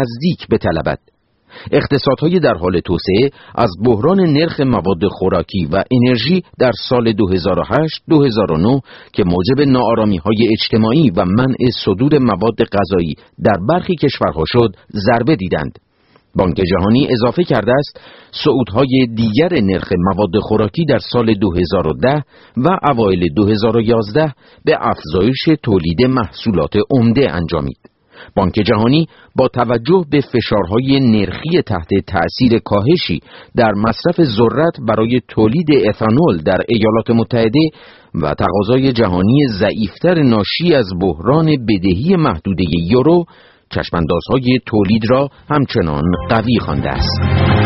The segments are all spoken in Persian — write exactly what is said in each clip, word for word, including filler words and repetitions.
نزدیک بطلبد. اقتصادهای در حال توسعه از بحران نرخ مواد خوراکی و انرژی در سال دو هزار و هشت دو هزار و نه که موجب ناآرامی‌های اجتماعی و منع صدور مواد غذایی در برخی کشورها شد ضربه دیدند. بانک جهانی اضافه کرده است صعودهای دیگر نرخ مواد خوراکی در سال دو هزار و ده و اوایل دو هزار و یازده به افزایش تولید محصولات عمده انجامید. بانک جهانی با توجه به فشارهای نرخی تحت تأثیر کاهشی در مصرف ذرت برای تولید اتانول در ایالات متحده و تقاضای جهانی ضعیفتر ناشی از بحران بدهی محدوده یورو، چشماندازهای تولید را همچنان قوی خوانده است.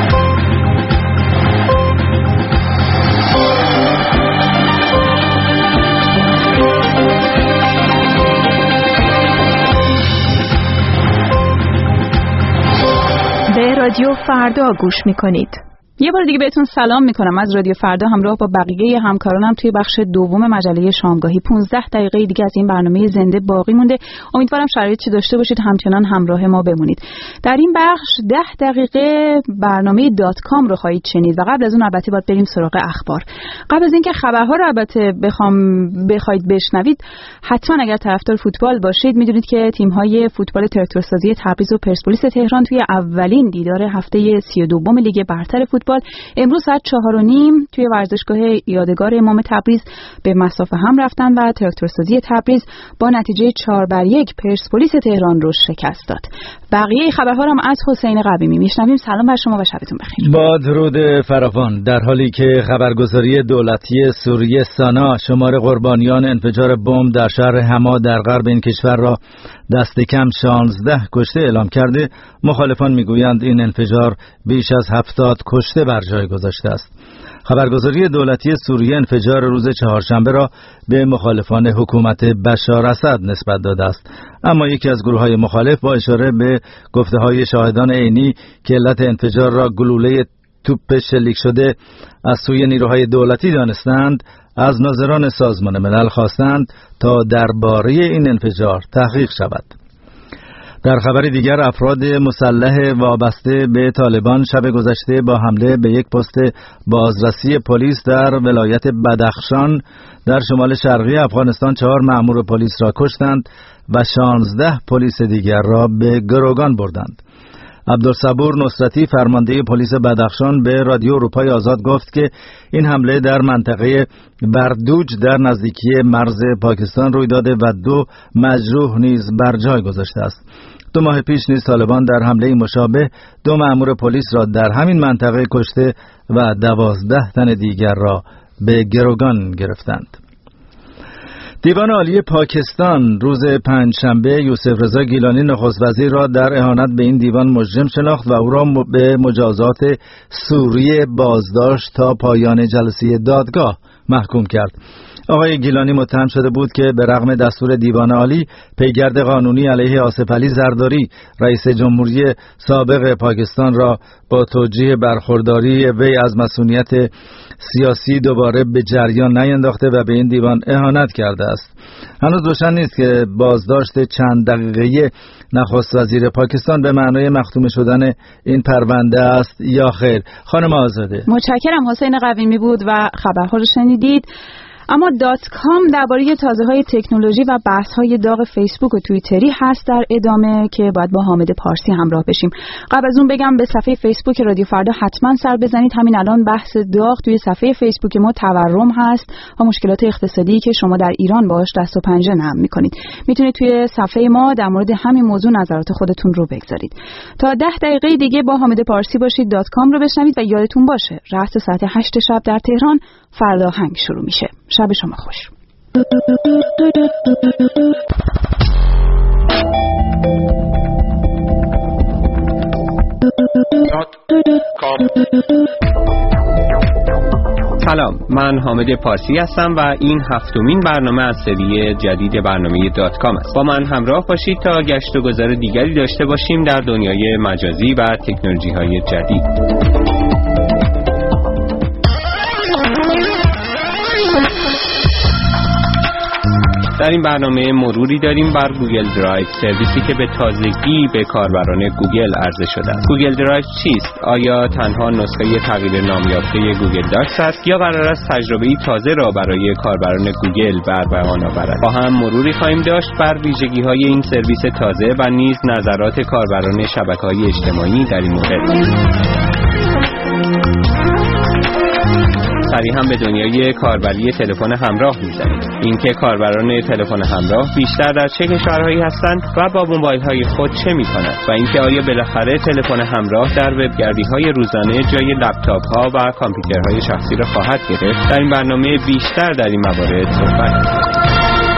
به رادیو فردا گوش میکنید. یه بار دیگه بهتون سلام میکنم از رادیو فردا همراه با بقیه همکارانم توی بخش دوم مجله شامگاهی. پانزده دقیقه دیگه از این برنامه زنده باقی مونده. امیدوارم شرایطی داشته باشید همچنان همراه ما بمونید. در این بخش ده دقیقه برنامه دات کام رو خواهید شنید و قبل از اون البته باید بریم سراغ اخبار. قبل از اینکه خبرها رو البته بخوام بخواید بشنوید، حتما اگر طرفدار فوتبال باشید میدونید که تیم‌های فوتبال تراکتورسازی تبریز و پرسپولیس تهران توی اولین دیدار هفته سی و دو لیگ برتر فوتبال امروز ساعت چهار و نیم توی ورزشگاه یادگار امام تبریز به مسافه هم رفتن و تراکتورسازی تبریز با نتیجه چهار بر یک پرسپولیس تهران رو شکست داد. بقیه خبرها رو هم از حسین قویمی میشنویم. سلام بر شما و شبتون بخیر. با درود فراوان. در حالی که خبرگزاری دولتی سوریه سانا شمار قربانیان انفجار بمب در شهر حما در غرب این کشور را دست کم شانزده کشته اعلام کرده، مخالفان میگویند این انفجار بیش از هفتاد کشته بر جای گذاشته است. خبرگزاری دولتی سوریه انفجار روز چهارشنبه را به مخالفان حکومت بشار اسد نسبت داده است، اما یکی از گروه‌های مخالف با اشاره به گفته‌های شاهدان عینی که علت انفجار را گلوله توپ شلیک شده از سوی نیروهای دولتی دانستند، از ناظران سازمان ملل خواستند تا درباره این انفجار تحقیق شود. در خبر دیگر، افراد مسلح وابسته به طالبان شب گذشته با حمله به یک پست بازرسی پلیس در ولایت بدخشان در شمال شرقی افغانستان چهار مأمور پلیس را کشتند و شانزده پلیس دیگر را به گروگان بردند. عبدالصبور نصرتی فرمانده پلیس بدخشان به رادیو اروپای آزاد گفت که این حمله در منطقه بردوج در نزدیکی مرز پاکستان روی داده و دو مجروح نیز بر جای گذاشته است. دو ماه پیش نیز طالبان در حمله مشابه دو مأمور پلیس را در همین منطقه کشته و دوازده تن دیگر را به گروگان گرفتند. دیوان عالی پاکستان روز پنجشنبه یوسف رضا گیلانی نخست وزیر را در اهانت به این دیوان مجرم شناخت و او را به مجازات سوریه بازداشت تا پایان جلسه دادگاه محکوم کرد. آقای گیلانی متهم شده بود که به رغم دستور دیوان عالی پیگرد قانونی علیه آصف علی زرداری رئیس جمهوری سابق پاکستان را با توجیه برخورداری وی از مسئولیت سیاسی دوباره به جریان نینداخته و به این دیوان اهانت کرده است. هنوز روشن نیست که بازداشت چند دقیقه‌ای نخست وزیر پاکستان به معنای مختوم شدن این پرونده است یا خیر. خانم آزاده. متشکرم. حسین قویمی بود و خبرها رو شنیدید. اما دات کام درباره تازه‌های تکنولوژی و بحث‌های داغ فیسبوک و توییتری هست در ادامه که باید با حامد پارسی همراه بشیم. قبل از اون بگم به صفحه فیسبوک رادیو فردا حتما سر بزنید. همین الان بحث داغ توی صفحه فیسبوک ما تورم هست و مشکلات اقتصادی که شما در ایران باهاش دست و پنجه نرم می‌کنید. میتونید توی صفحه ما در مورد همین موضوع نظرات خودتون رو بگذارید. تا ده دقیقه دیگه با حامد پارسی باشید. دات کام رو بشنوید و یادتون باشه رأس ساعت هشت شب در تهران فردا هنگ شروع میشه. شب شما خوش. سلام، من حامد پارسی هستم و این هفتمین برنامه از سری جدید برنامه دات کام است. با من همراه باشید تا گشت و گذار دیگری داشته باشیم در دنیای مجازی و تکنولوژی های جدید. در در این برنامه مروری داریم بر گوگل درایو، سرویسی که به تازگی به کاربران گوگل عرضه شده است. گوگل درایو چیست؟ آیا تنها نسخه تغییر نام یافته گوگل داکس است یا قرار است تجربه‌ای تازه را برای کاربران گوگل به ارمغان آورد؟ با هم مروری خواهیم داشت بر ویژگی‌های این سرویس تازه و نیز نظرات کاربران شبکه‌های اجتماعی در این مورد. سریع هم به دنیای کاربری تلفن همراه می‌زنیم. اینکه کاربران تلفن همراه بیشتر در چه کشورهایی هستند و با موبایل‌های خود چه می‌کنند و اینکه آیا بالاخره تلفن همراه در وبگردی‌های روزانه جای لپتاپ‌ها و کامپیوترهای شخصی را خواهد گرفت. در این برنامه بیشتر در این موارد صحبت می‌کنیم.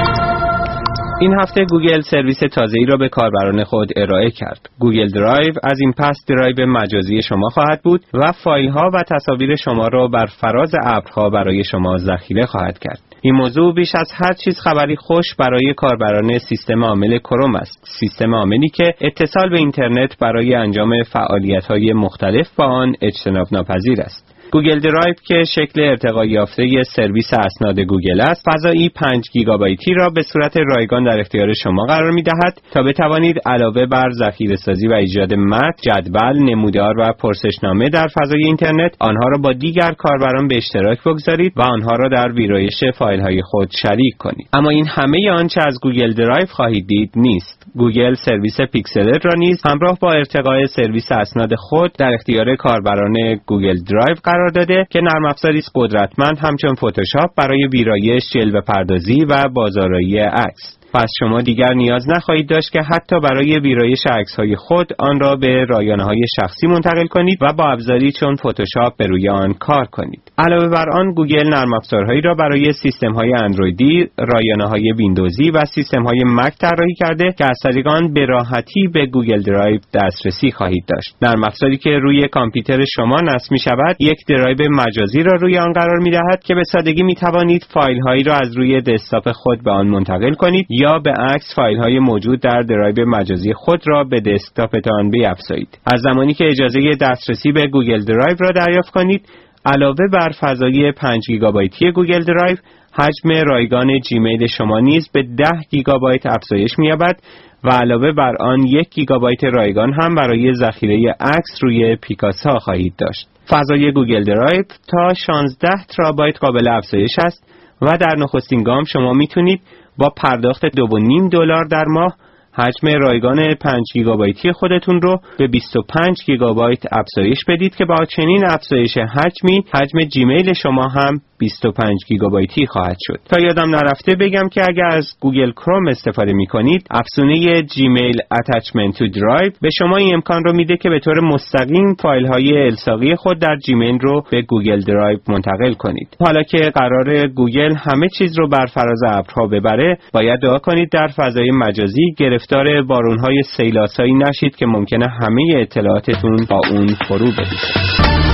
این هفته گوگل سرویس تازه‌ای را به کاربران خود ارائه کرد. گوگل درایو از این پس درایو مجازی شما خواهد بود و فایل‌ها و تصاویر شما را بر فراز ابرها برای شما ذخیره خواهد کرد. این موضوع بیش از هر چیز خبری خوش برای کاربران سیستم عامل کروم است. سیستم عاملی که اتصال به اینترنت برای انجام فعالیت‌های مختلف با آن اجتناب ناپذیر است. گوگل درایو که شکل ارتقا یافته سرویس اسناد گوگل است، فضایی پنج گیگابایتی را به صورت رایگان در اختیار شما قرار می‌دهد تا بتوانید علاوه بر ذخیره‌سازی و ایجاد متن، جدول، نمودار و پرسشنامه در فضای اینترنت، آنها را با دیگر کاربران به اشتراک بگذارید و آنها را در ویرایش فایل‌های خود شریک کنید. اما این همه آنچه از گوگل درایو خواهید دید نیست. گوگل سرویس پیکسلر را نیز همراه با ارتقای سرویس اسناد خود در اختیار کاربران گوگل درایو قرار داده که نرم افزاری است قدرتمند همچون فتوشاپ برای ویرایش، جلوه پردازی و بازآرایی عکس. پس شما دیگر نیاز نخواهید داشت که حتی برای ویرایش عکس‌های خود آن را به رایانه‌های شخصی منتقل کنید و با ابزاری چون فتوشاپ به روی آن کار کنید. علاوه بر آن گوگل نرم افزارهایی را برای سیستم‌های اندرویدی، رایانه‌های ویندوزی و سیستم‌های مک طراحی کرده که از طریق آن به راحتی به گوگل درایو دسترسی خواهید داشت. نرم افزاری که روی کامپیوتر شما نصب می‌شود، یک درایو مجازی را روی آن قرار می‌دهد که به سادگی می‌توانید فایل‌هایی را از روی دسکتاپ خود به آن منتقل کنید یا به عکس فایل‌های موجود در درایو مجازی خود را به دسکتاپتان بیفزایید. از زمانی که اجازه دسترسی به گوگل درایو را دریافت کنید، علاوه بر فضای پنج گیگابایتی گوگل درایو، حجم رایگان جیمیل شما نیز به ده گیگابایت افزایش می‌یابد و علاوه بر آن یک گیگابایت رایگان هم برای ذخیره عکس روی پیکاسا خواهید داشت. فضای گوگل درایو تا شانزده ترابایت قابل افزایش است و در نخستین گام شما میتونید با پرداخت دو و نیم دلار در ماه حجم رایگان پنج گیگابایتی خودتون رو به بیست و پنج گیگابایت افزایش بدید که با چنین افزایش حجمی حجم جیمیل شما هم بیست و پنج گیگابایتی خواهد شد. تا یادم نرفته بگم که اگر از گوگل کروم استفاده می کنید، افزونه جیمیل Attachment to Drive به شما این امکان رو میده که به طور مستقیم فایل های الساقی خود در جیمیل رو به گوگل درایو منتقل کنید. حالا که قرار گوگل همه چیز رو بر فراز ابرها ببره، باید دعا کنید در فضای مجازی گرفتار بارونهای سیلاسایی نشید که ممکنه همه اطلاعاتتون با اون فرو بریزه.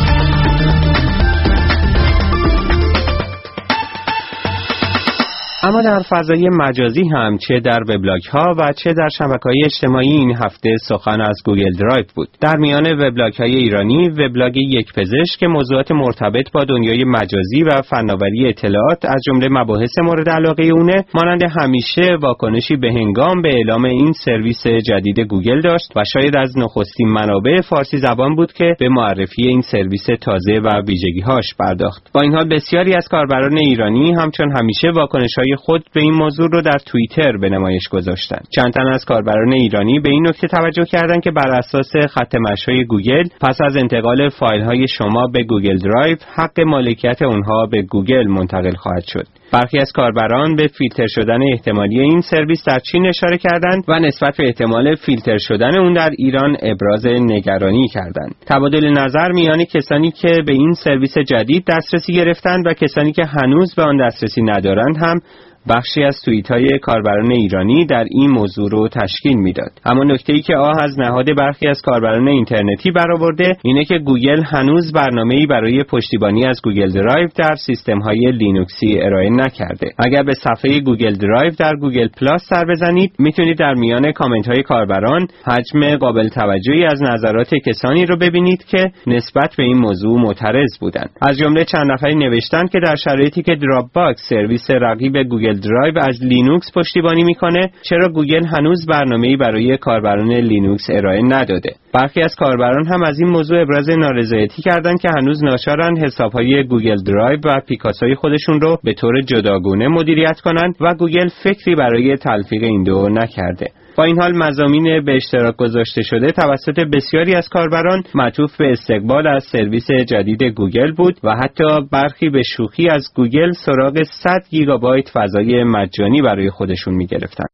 اما در فضای مجازی هم چه در وبلاگ ها و چه در شبکه‌های اجتماعی این هفته سخن از گوگل درایو بود. در میان وبلاگ های ایرانی، وبلاگ یک پزشک که موضوعات مرتبط با دنیای مجازی و فناوری اطلاعات از جمله مباحث مورد علاقه اونه، مانند همیشه واکنشی به هنگام به اعلام این سرویس جدید گوگل داشت و شاید از نخستین منابع فارسی زبان بود که به معرفی این سرویس تازه و ویژگی‌هاش پرداخت. با این حال بسیاری از کاربران ایرانی همچون همیشه واکنش‌های خود به این موضوع رو در توییتر به نمایش گذاشتند. چند تن از کاربران ایرانی به این نکته توجه کردند که بر اساس خط مشی گوگل پس از انتقال فایل‌های شما به گوگل درایو، حق مالکیت اونها به گوگل منتقل خواهد شد. برخی از کاربران به فیلتر شدن احتمالی این سرویس در چین اشاره کردند و نسبت به احتمال فیلتر شدن اون در ایران ابراز نگرانی کردند. تبادل نظر میان کسانی که به این سرویس جدید دسترسی گرفتند و کسانی که هنوز به آن دسترسی ندارند هم بخشی از توییت‌های کاربران ایرانی در این موضوع رو تشکیل میداد. اما نکته‌ای که آه از نهاد برخی از کاربران اینترنتی برآورده اینه که گوگل هنوز برنامه‌ای برای پشتیبانی از گوگل درایو در سیستم‌های لینوکسی ارائه نکرده. اگر به صفحه گوگل درایو در گوگل پلاس سر بزنید، میتونید در میان کامنت‌های کاربران حجم قابل توجهی از نظرات کسانی رو ببینید که نسبت به این موضوع معترض بودند. از جمله چند نفری نوشتند که در شرایطی که دراپ باکس سرویس رقیب گوگل گوگل درایو از لینوکس پشتیبانی میکنه، چرا گوگل هنوز برنامه‌ای برای کاربران لینوکس ارائه نداده؟ برخی از کاربران هم از این موضوع ابراز نارضایتی کردند که هنوز ناچارند حساب‌های گوگل درایو و پیکاسوی خودشون رو به طور جداگانه مدیریت کنند و گوگل فکری برای تلفیق این دو نکرده. با این حال مضامین به اشتراک گذاشته شده توسط بسیاری از کاربران معطوف به استقبال از سرویس جدید گوگل بود و حتی برخی به شوخی از گوگل سراغ صد گیگابایت فضای مجانی برای خودشون می‌گرفتند.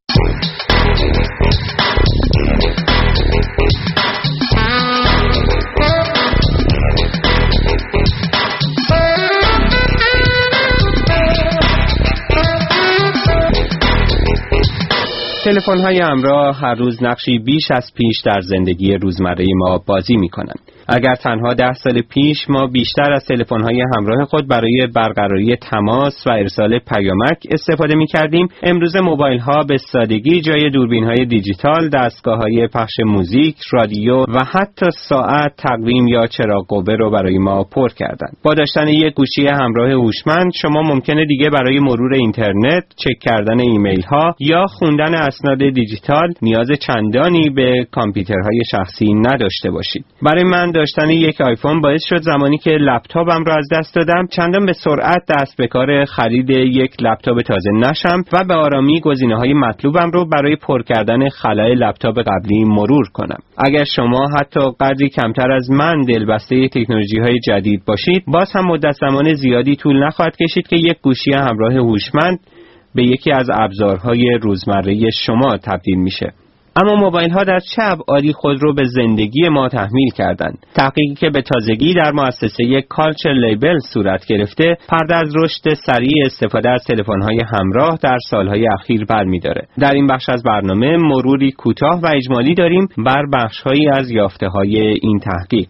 تلفن‌های همراه هر روز نقشی بیش از پیش در زندگی روزمره ما بازی می‌کنند. اگر تنها ده سال پیش ما بیشتر از تلفن‌های همراه خود برای برقراری تماس و ارسال پیامک استفاده می‌کردیم، امروز موبایل‌ها به سادگی جای دوربین‌های دیجیتال، دستگاه‌های پخش موزیک، رادیو و حتی ساعت، تقویم یا چراغ قوه رو برای ما پر کردند. با داشتن یک گوشی همراه هوشمند، شما ممکنه دیگه برای مرور اینترنت، چک کردن ایمیل‌ها یا خوندن اسناد دیجیتال نیاز چندانی به کامپیوترهای شخصی نداشته باشید. برای من داشتن یک آیفون باعث شد زمانی که لپتاپم را از دست دادم چندان به سرعت دست به کار خرید یک لپتاپ تازه نشم و به آرامی گزینه‌های مطلوبم رو برای پر کردن خلای لپتاپ قبلی مرور کنم. اگر شما حتی قدری کمتر از من دلبسته تکنولوژی‌های جدید باشید، باز هم مدت زمان زیادی طول نخواهد کشید که یک گوشی همراه هوشمند به یکی از ابزارهای روزمره شما تبدیل میشه. اما موبایل ها در چه ابعادی خود رو به زندگی ما تحمیل کردند؟ تحقیقی که به تازگی در مؤسسه کالچر لیبل صورت گرفته، پرده از رشد سریع استفاده از تلفن های همراه در سالهای اخیر برمی‌داره. در این بخش از برنامه مروری کوتاه و اجمالی داریم بر بخش‌هایی از یافته‌های این تحقیق.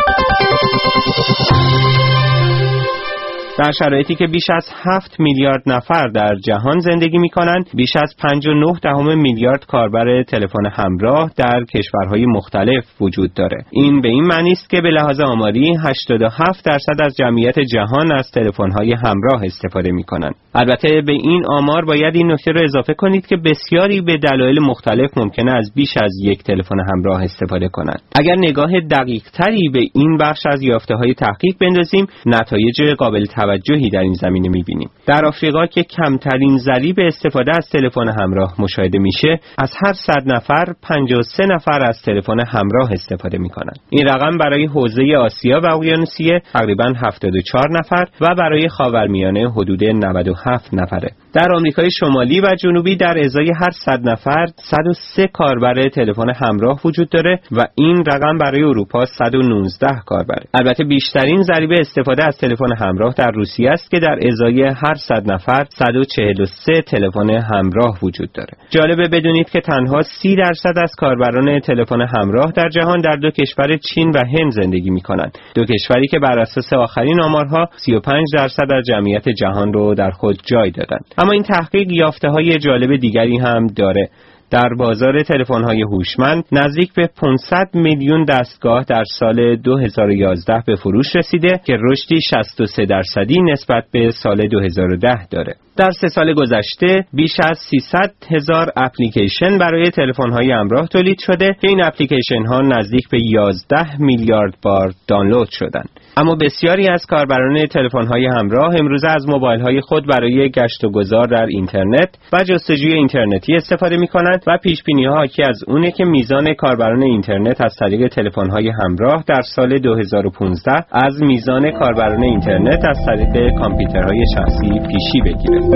در شرایطی که بیش از هفت میلیارد نفر در جهان زندگی می‌کنند، بیش از پنج و نه دهم میلیارد کاربر تلفن همراه در کشورهای مختلف وجود داره. این به این معنی است که به لحاظ آماری هشتاد و هفت درصد از جمعیت جهان از تلفن‌های همراه استفاده می‌کنند. البته به این آمار باید این نکته را اضافه کنید که بسیاری به دلایل مختلف ممکنه از بیش از یک تلفن همراه استفاده کنند. اگر نگاه دقیق‌تری به این بخش از یافته‌های تحقیق بندازیم، نتایج قابل توجهی در این زمینه می‌بینیم. در آفریقا که کمترین ضریب استفاده از تلفن همراه مشاهده میشه، از هر صد نفر پنجاه و سه نفر از تلفن همراه استفاده می‌کنند. این رقم برای حوزه آسیا و اقیانوسیه تقریباً هفتاد و چهار نفر و برای خاورمیانه حدود نود و هفت نفره. در آمریکای شمالی و جنوبی در ازای هر صد نفر صد و سه کاربر تلفن همراه وجود داره و این رقم برای اروپا صد و نوزده کاربره. البته بیشترین ضریب استفاده از تلفن همراه در روسیه است که در ازای هر صد نفر صد و چهل و سه تلفن همراه وجود داره. جالبه بدونید که تنها سی درصد از کاربران تلفن همراه در جهان در دو کشور چین و هند زندگی می‌کنند. دو کشوری که بر اساس آخرین آمارها سی و پنج درصد از جمعیت جهان رو در خود جای دادند. اما این تحقیق یافته‌های جالب دیگری هم داره. در بازار تلفن‌های هوشمند نزدیک به پانصد میلیون دستگاه در سال دو هزار و یازده به فروش رسیده که رشدی شصت و سه درصدی نسبت به سال دو هزار و ده داره. در سه سال گذشته بیش از سیصد هزار اپلیکیشن برای تلفن‌های همراه تولید شده که این اپلیکیشن‌ها نزدیک به یازده میلیارد بار دانلود شدند. اما بسیاری از کاربران تلفن‌های همراه امروزه از موبایل‌های خود برای گشت و گذار در اینترنت و جستجوی اینترنتی استفاده می‌کنند و پیش‌بینی‌ها حاکی از اونه که میزان کاربران اینترنت از طریق تلفن‌های همراه در سال دو هزار و پانزده از میزان کاربران اینترنت از طریق کامپیوترهای شخصی پیشی بگیره.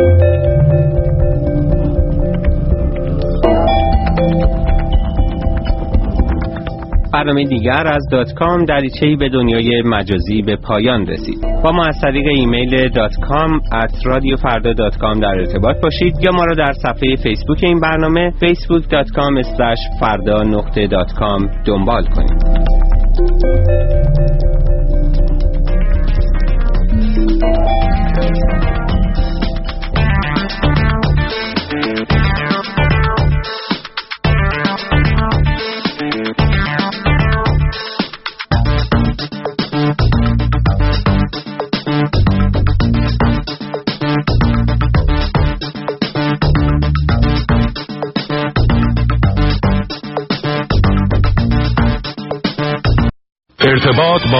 برنامه دیگر از دات کام دریچه‌ای به دنیای مجازی به پایان رسید. با ما از طریق ایمیل دات کام ات رادیو فردا دات کام در ارتباط باشید یا ما را در صفحه فیسبوک این برنامه فیسبوک دات کام اسلش فردا نقطه دات کام دنبال کنید. ارتباط با